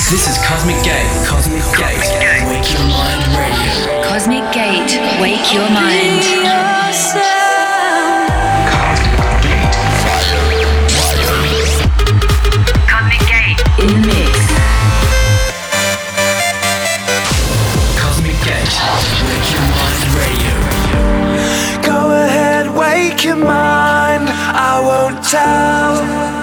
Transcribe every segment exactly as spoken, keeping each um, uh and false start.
This is Cosmic Gate. Cosmic Gate. Wake Your Mind Radio. Cosmic Gate. Wake Your Mind. Cosmic Gate. In the mix. Cosmic Gate. Wake Your Mind Radio. Go ahead, wake your mind. I won't tell.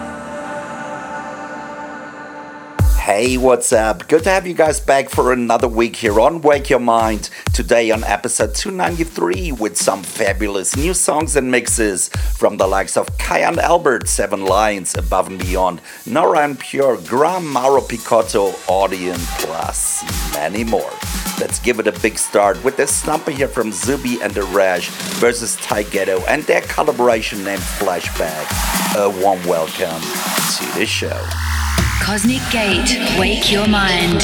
Hey, what's up? Good to have you guys back for another week here on Wake Your Mind. Today on episode two ninety-three with some fabulous new songs and mixes from the likes of Kai and Albert, Seven Lions, Above and Beyond, Nora En Pure, Graham, Mauro Picotto, Audion, plus many more. Let's give it a big start with this snapper here from Zubi and the Rash versus Ty Ghetto and their collaboration named Flashback. A warm welcome to the show. Cosmic Gate, wake your mind.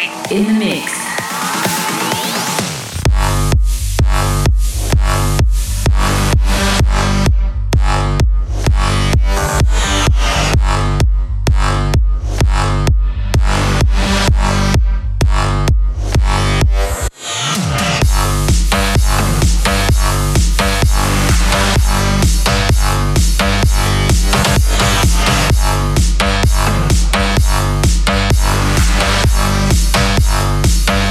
in the mix. We'll be right back.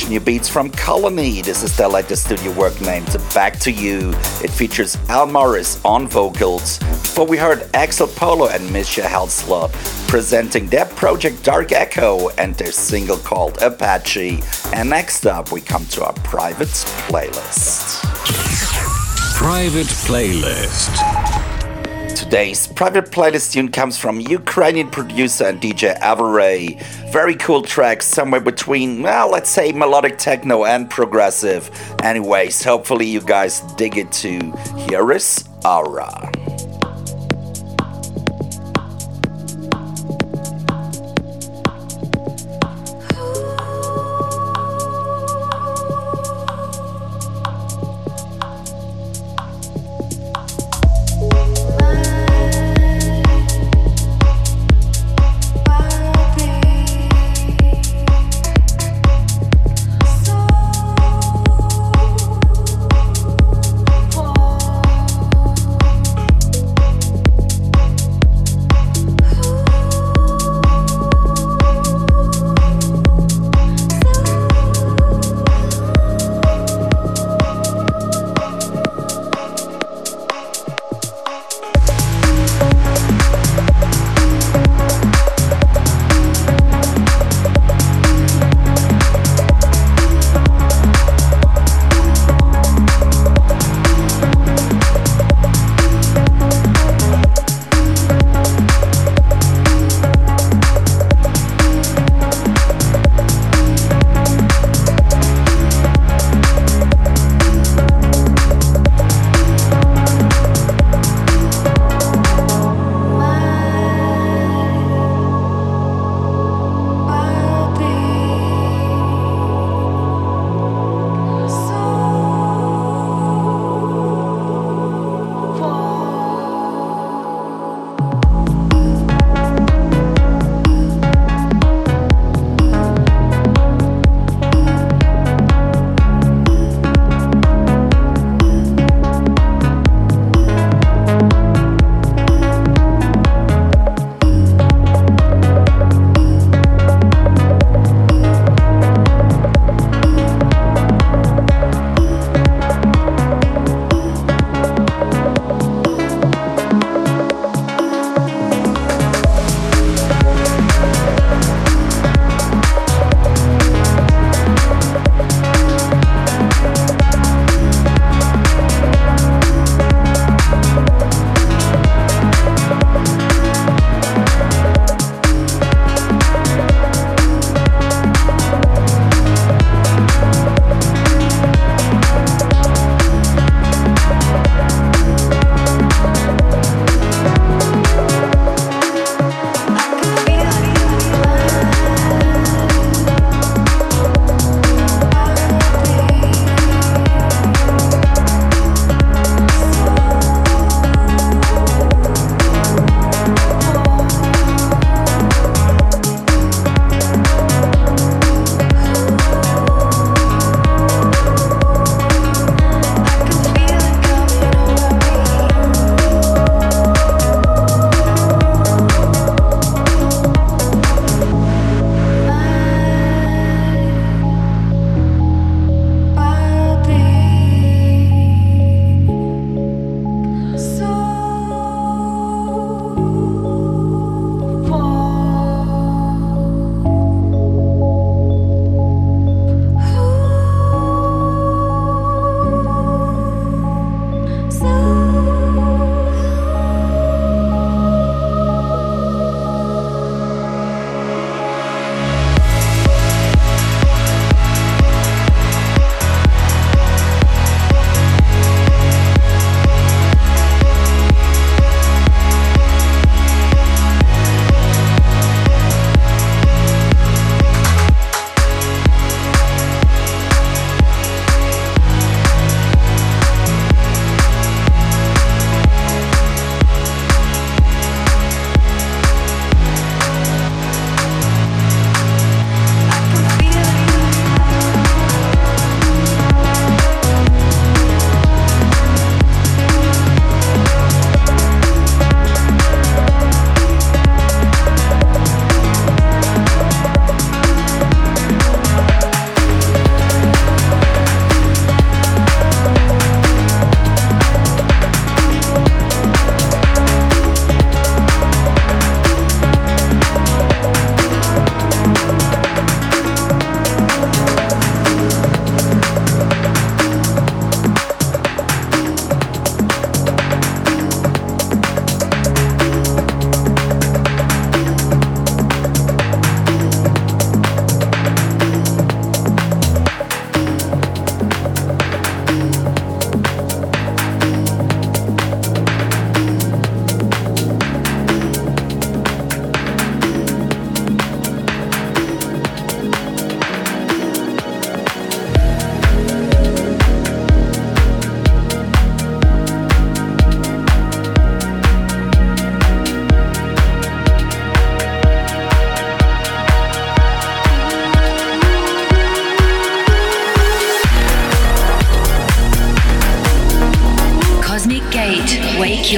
fresh new beats from Colony. This is their latest studio work named Back to You. It features Al Morris on vocals. Before we heard Axel Polo and Misha Halslot presenting their project Dark Echo and their single called Apache. And next up, we come to our private playlist. Private playlist. Today's private playlist tune comes from Ukrainian producer and D J Avaray. Very cool track, somewhere between, well, let's say melodic techno and progressive. Anyways, hopefully you guys dig it too. Here is Aura.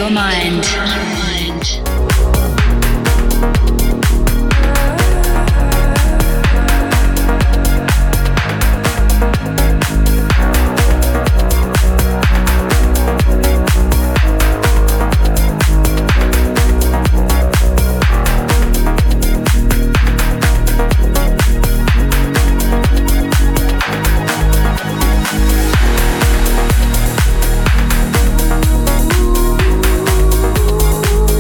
your mind. Ooh.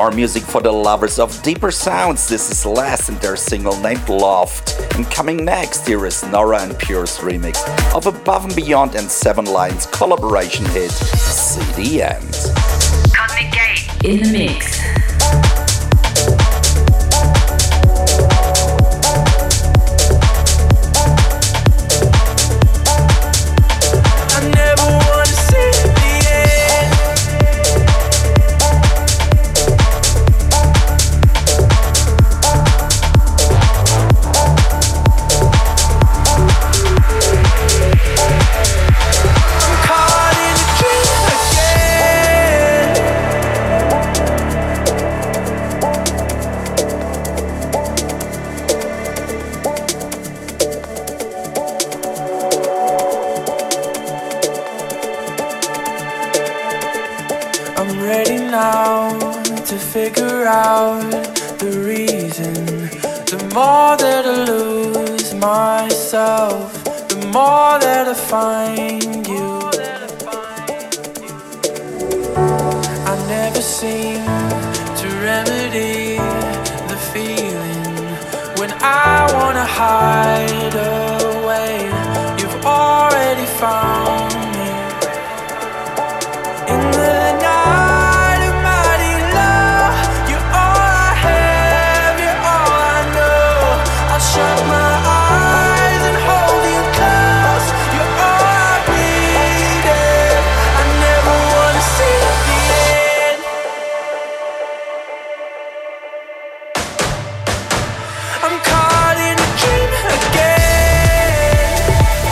More music for the lovers of deeper sounds. This is Last and their single named Loft. And coming next, here is Nora and Pure's remix of Above and Beyond and Seven Lions collaboration hit, See the End. Cosmic Gate in the mix. Figure out the reason. The more that I lose myself, the more that I find you. I never seem to remedy the feeling when I wanna hide away. You've already found me in the night. Shut my eyes and hold you close. You're all I needed. I never wanna see the end. I'm caught in a dream again.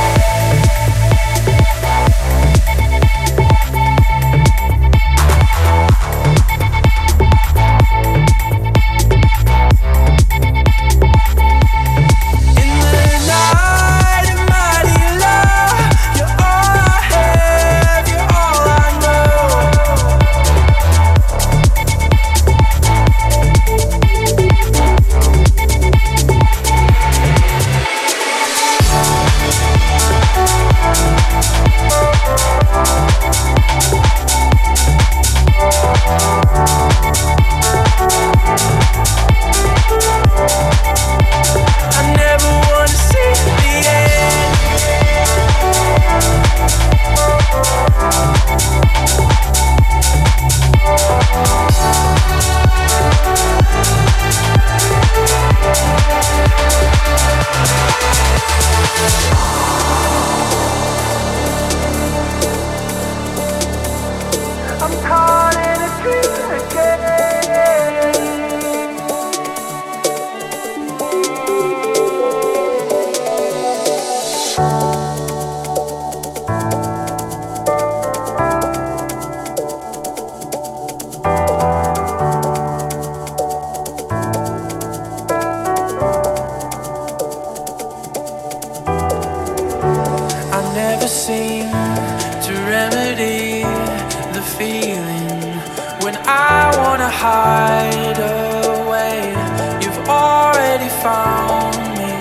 Hide away. You've already found me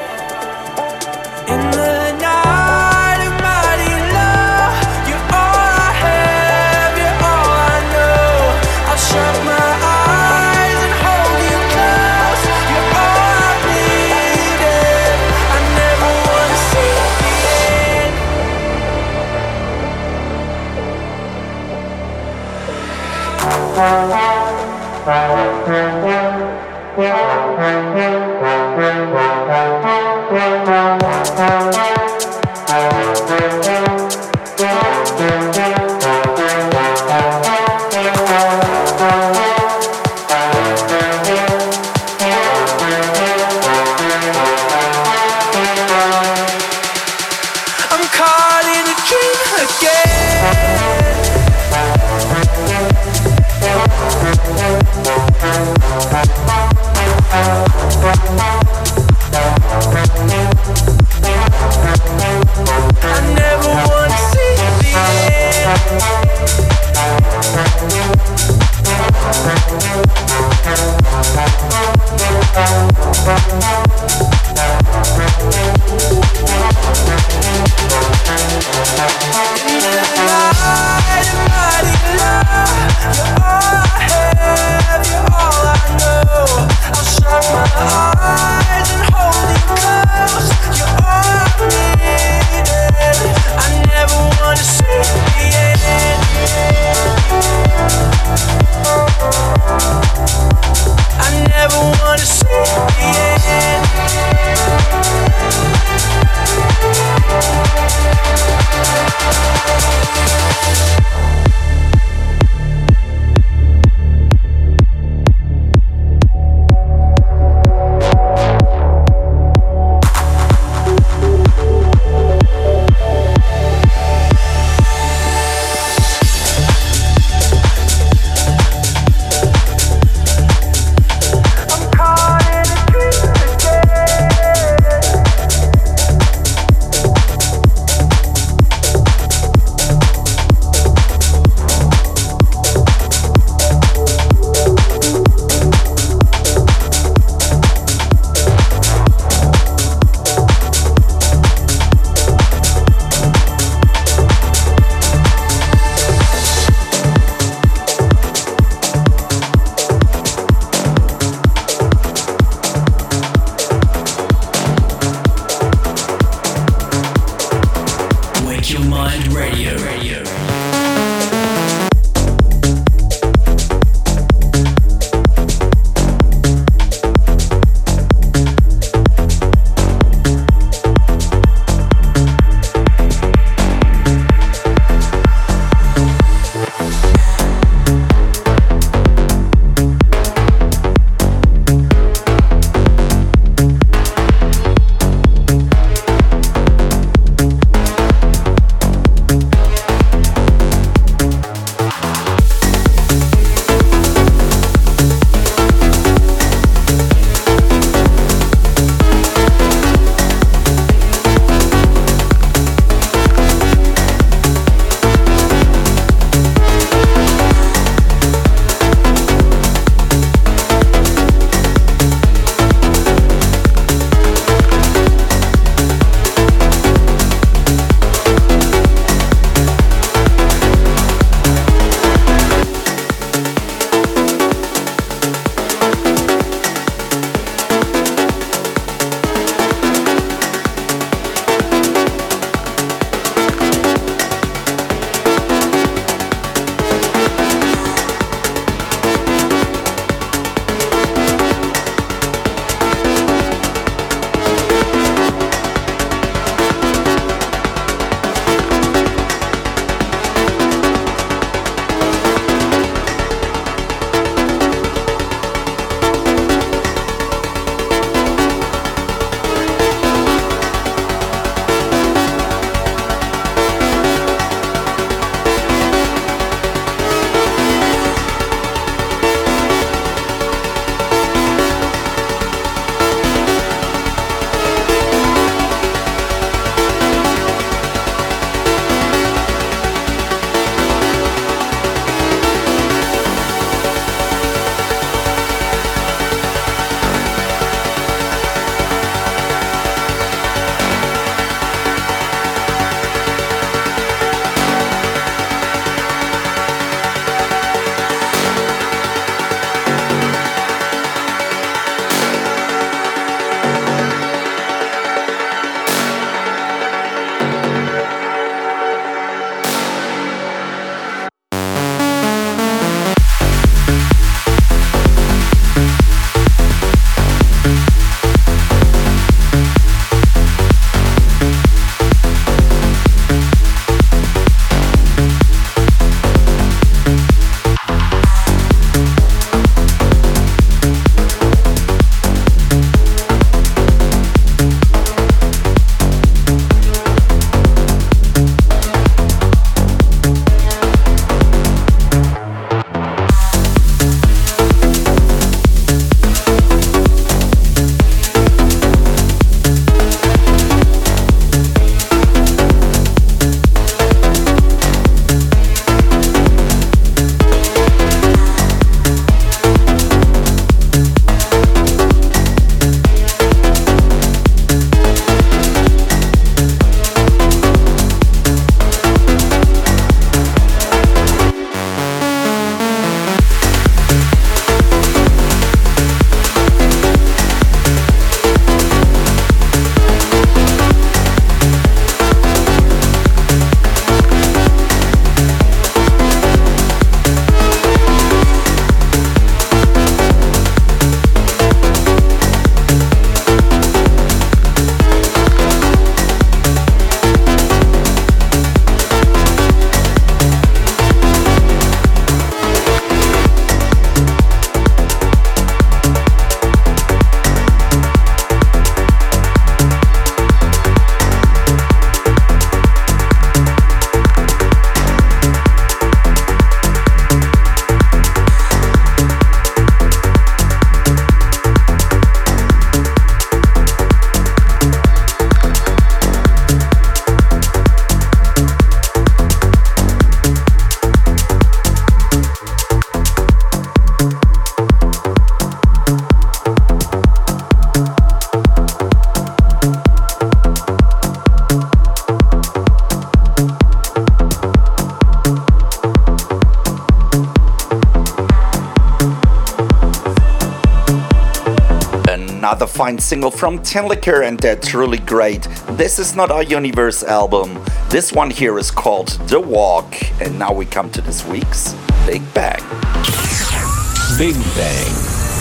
in the night of mighty love. You're all I have, you're all I know. I'll shut my eyes and hold you close. You're all I needed. I never wanna see the end. I'm caught in a dream again. I never Mind Radio. Radio. another fine single from Tin Liquor and their truly great This Is Not Our Universe album. This one here is called The Walk. And now we come to this week's Big Bang. Big Bang.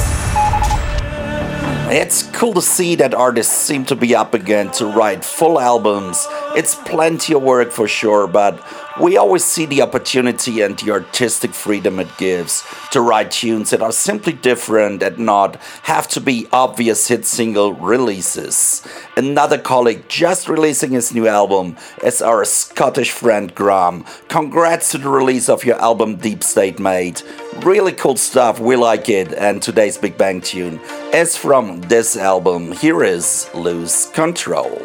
It's cool to see that artists seem to be up again to write full albums. It's plenty of work for sure, but we always see the opportunity and the artistic freedom it gives to write tunes that are simply different and not have to be obvious hit single releases. Another colleague just releasing his new album is our Scottish friend Graham. Congrats to the release of your album Deep State, mate. Really cool stuff, we like it, and today's Big Bang tune is from this album. Here is Lose Control.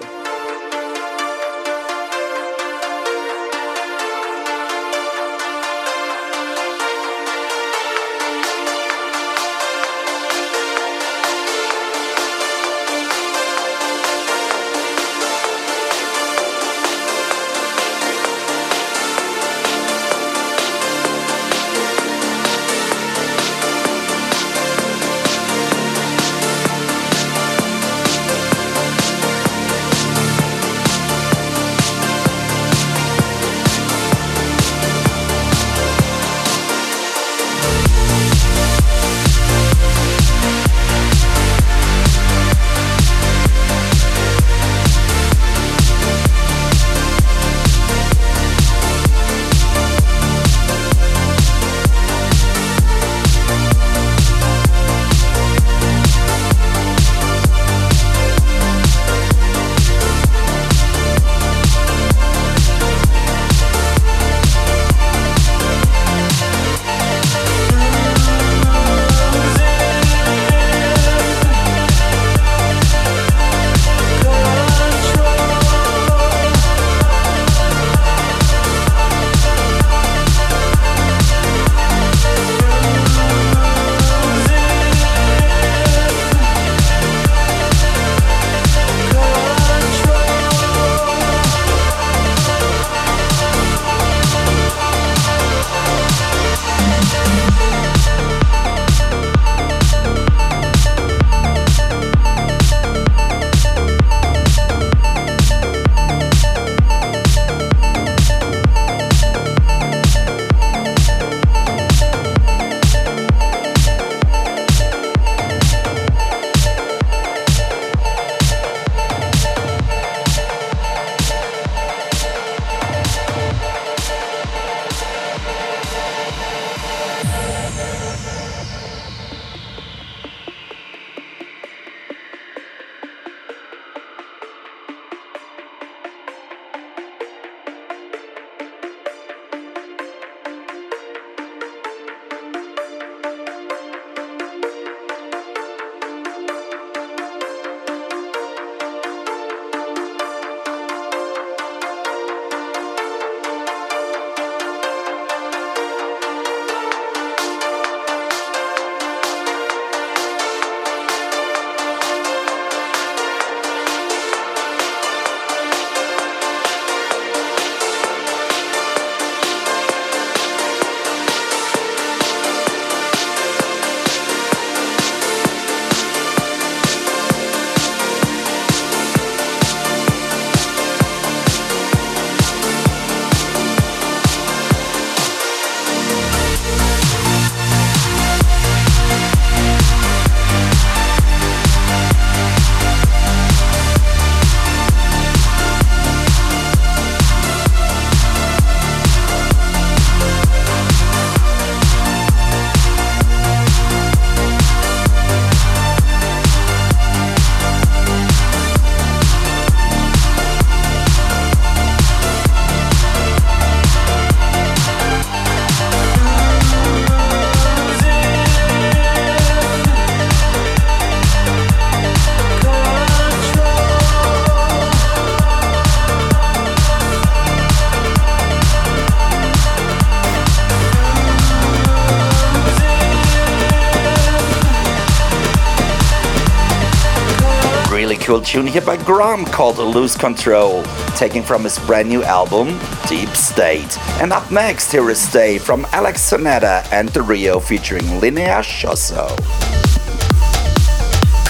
cool tune here by Graham called Lose Control, taken from his brand new album, Deep State. And up next, here is Stay from Alex Sonetta and The Rio featuring Linnea Schosso.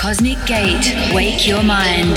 Cosmic Gate, wake your mind.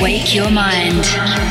Wake Your Mind.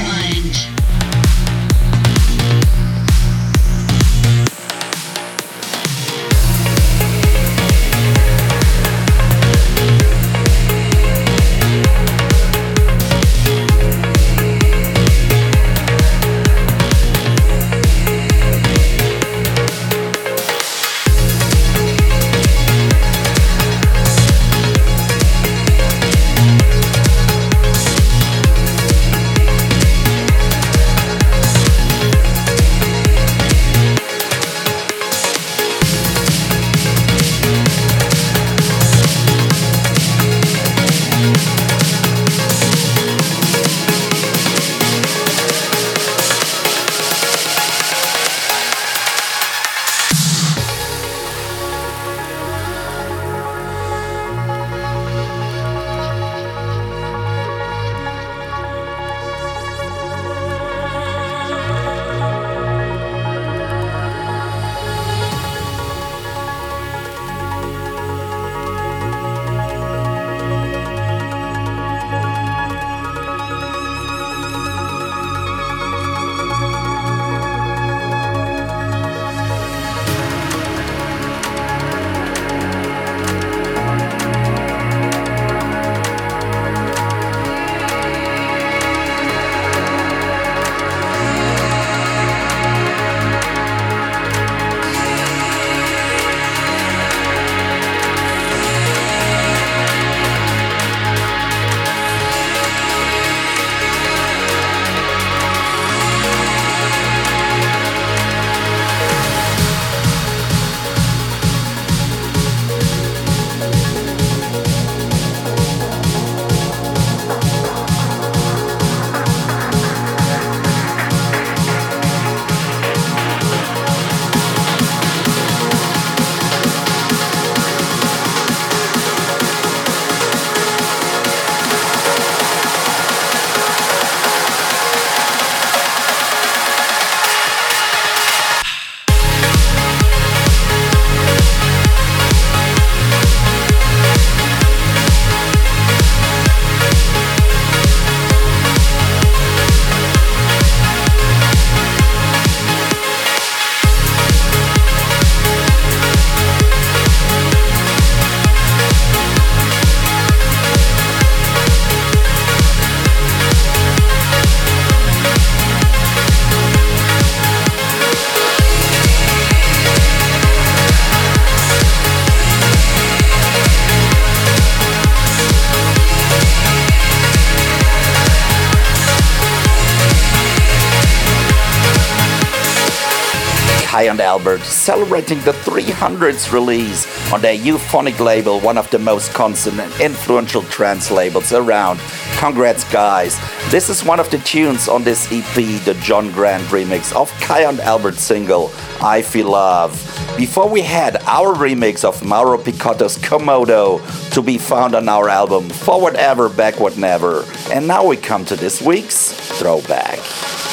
Kai and Albert celebrating the three hundredth release on their Euphonic label, one of the most constant and influential trance labels around. Congrats, guys. This is one of the tunes on this E P, the John Grant remix of Kai and Albert's single, I Feel Love. Before we had our remix of Mauro Picotto's Komodo to be found on our album Forward Ever, Backward Never. And now we come to this week's Throwback.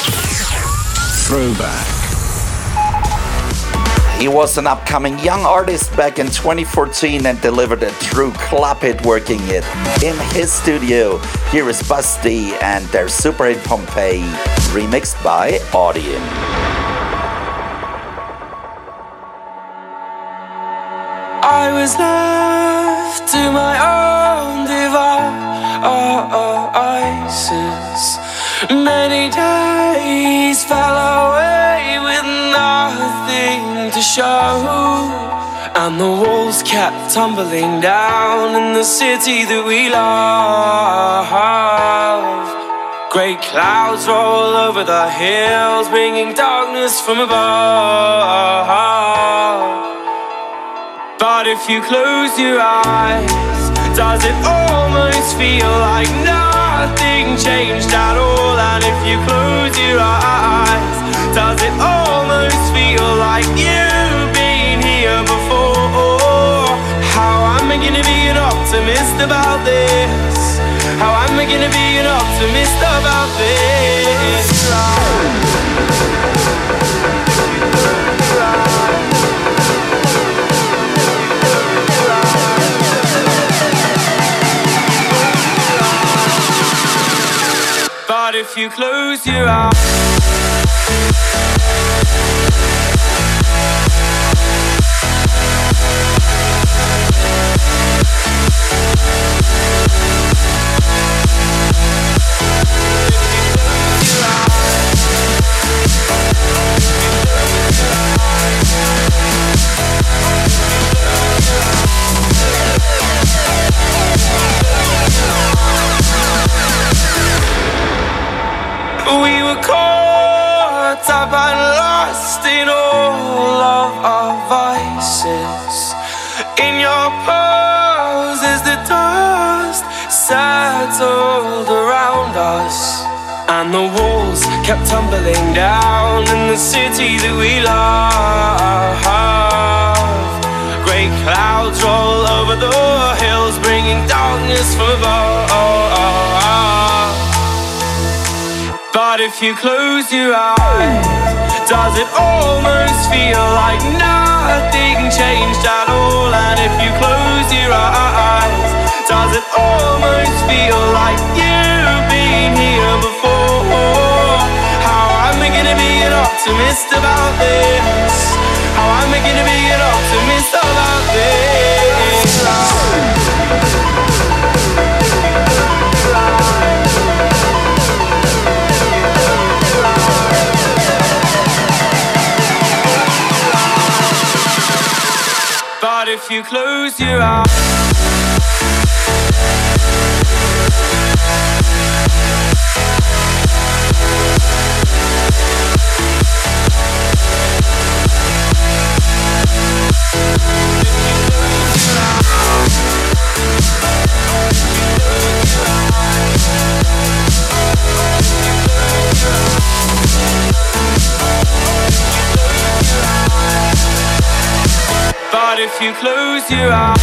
Throwback. He was an upcoming young artist back in twenty fourteen and delivered a true club hit, working it in his studio. Here is Busty and their super hit Pompeii, remixed by Audien. I was left to my own devices. Many days fell away with nothing to show, and the walls kept tumbling down in the city that we love. Great clouds roll over the hills, bringing darkness from above. But if you close your eyes, does it almost feel like nothing changed at all? And if you close your eyes, does it almost feel like you've been here before? How am I gonna be an optimist about this? How am I gonna be an optimist about this? if you close your eyes, we were caught up and lost in all of our vices. In your pose as the dust settled around us, and the walls kept tumbling down in the city that we love. Great clouds roll over the hills, bringing darkness from above. But if you close your eyes, does it almost feel like nothing changed at all? And if you close your eyes, does it almost feel like you've been here before? How am I gonna be an optimist about this? How am I gonna be an optimist about this? But if you close your eyes, but if you close your eyes,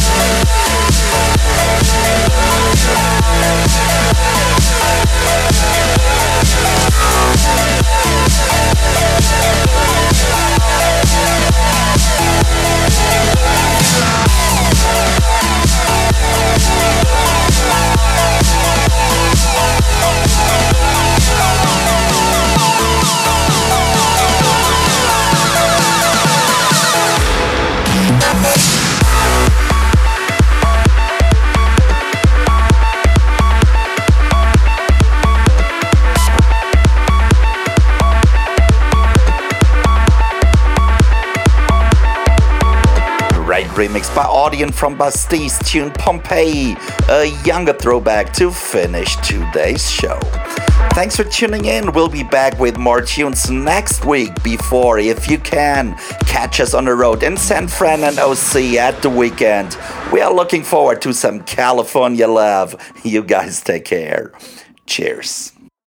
remix by Audien from Basti's tune Pompeii, a younger throwback to finish today's show. Thanks for tuning in. We'll be back with more tunes next week. Before, if you can, catch us on the road in San Fran and O C at the weekend. We are looking forward to some California love. You guys take care. Cheers.